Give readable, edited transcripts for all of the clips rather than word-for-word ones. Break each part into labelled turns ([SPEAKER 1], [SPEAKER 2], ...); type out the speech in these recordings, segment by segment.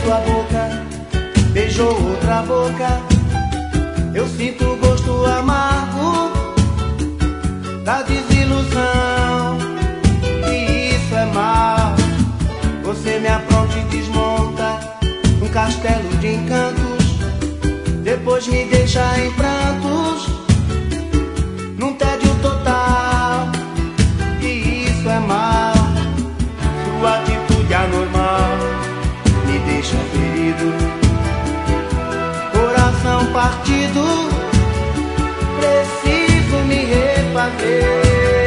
[SPEAKER 1] sua boca, beijou outra boca. Eu sinto o gosto amargo da desilusão, e isso é mal. Você me apronta e desmonta um castelo de encantos, depois me deixa em prantos, num tédio total, e isso é mal. Sua atitude anormal me deixa ferido, coração partido, preciso me refazer.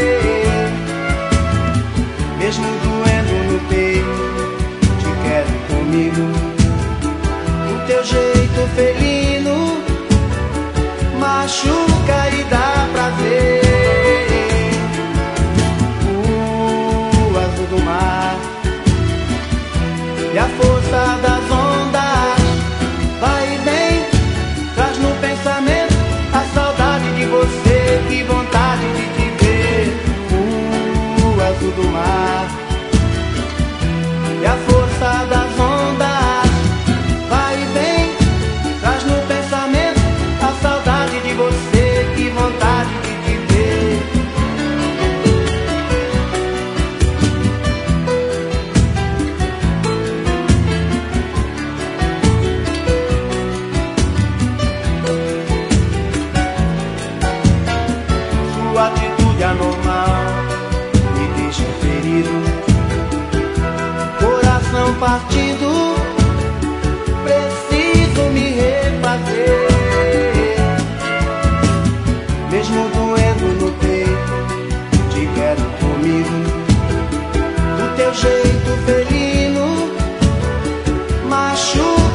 [SPEAKER 1] Mesmo doendo no peito, te quero comigo. O teu jeito felino machuca e dá prazer. O azul do mar e a força das ondas vai e vem, traz no pensamento a saudade de você, que vontade de te ver. O azul do mar e a força das ondas vai e vem, traz no pensamento a saudade de você, que vontade de te ver. Sua atitude anormal me deixa ferido, coração partido, preciso me refazer. Mesmo doendo no peito, te quero comigo. Do teu jeito felino machuca